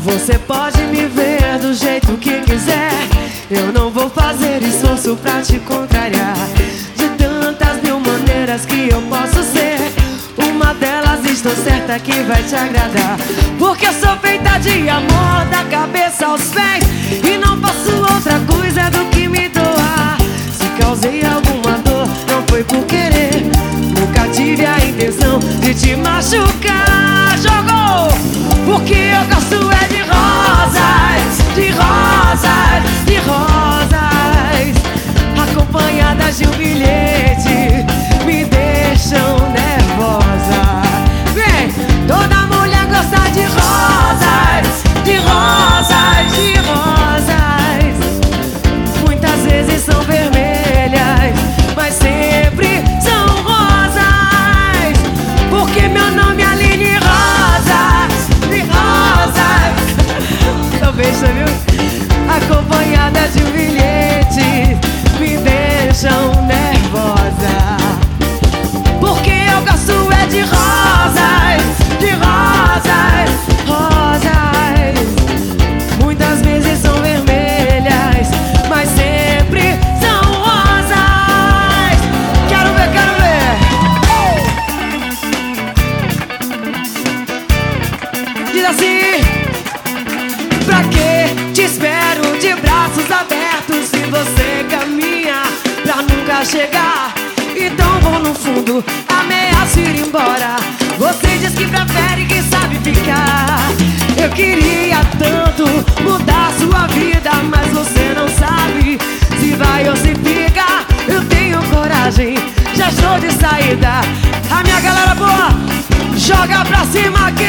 Você pode me ver do jeito que quiser, eu não vou fazer esforço pra te contrariar. De tantas mil maneiras que eu posso ser, uma delas estou certa que vai te agradar. Porque eu sou feita de amor da cabeça aos pés, e não faço outra coisa do que me doar. Se causei alguma dor, não foi por querer, nunca tive a intenção de te machucar. Jogou! Porque eu gosto é de rosas, de rosas, de rosas, acompanhadas de um bilhete, me deixam nervosa. Vem! Toda mulher gosta de rosas, de rosas, de rosas. Muitas vezes são vermelhas, mas sempre são rosas. Porque meu nome é Aline Rosas, de rosas. Talvez, viu? Acompanhada de um bilhete, me deixam nervosa. Porque eu gosto é de rosas, de rosas, rosas. Muitas vezes são vermelhas, mas sempre são rosas. Quero ver, quero ver. Diz assim: pra que te espero de braços abertos se você caminha pra nunca chegar? Então vou no fundo, ameaço ir embora. Você diz que prefere quem sabe ficar. Eu queria tanto mudar sua vida, mas você não sabe se vai ou se fica. Eu tenho coragem, já estou de saída. A minha galera boa, joga pra cima aqui.